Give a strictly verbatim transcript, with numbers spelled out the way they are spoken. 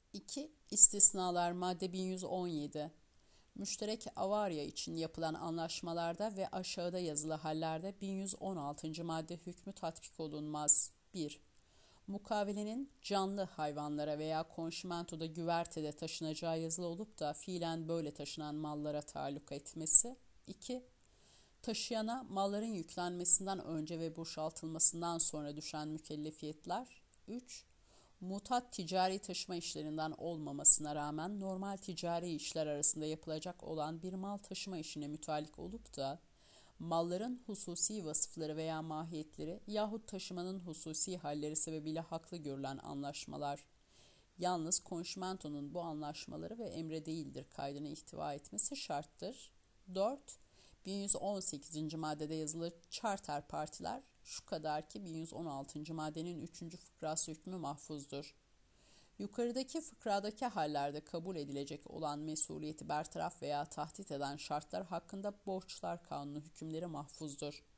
iki. İstisnalar madde bin yüz on yedi. Müşterek avarya için yapılan anlaşmalarda ve aşağıda yazılı hallerde bin yüz on altıncı madde hükmü tatbik olunmaz. bir. Mukavelenin canlı hayvanlara veya konşimentoda güvertede taşınacağı yazılı olup da fiilen böyle taşınan mallara taalluk etmesi. iki. Taşıyana malların yüklenmesinden önce ve boşaltılmasından sonra düşen mükellefiyetler. üç. Mutat ticari taşıma işlerinden olmamasına rağmen normal ticari işler arasında yapılacak olan bir mal taşıma işine müteallik olup da malların hususi vasıfları veya mahiyetleri yahut taşımanın hususi halleri sebebiyle haklı görülen anlaşmalar. Yalnız konşimentonun bu anlaşmaları ve emre değildir kaydını ihtiva etmesi şarttır. dört. bin yüz on sekizinci maddede yazılı charter partiler şu kadar ki bin yüz on altıncı maddenin üçüncü fıkrası hükmü mahfuzdur. Yukarıdaki fıkradaki hallerde kabul edilecek olan mesuliyeti bertaraf veya tahdit eden şartlar hakkında borçlar kanunu hükümleri mahfuzdur.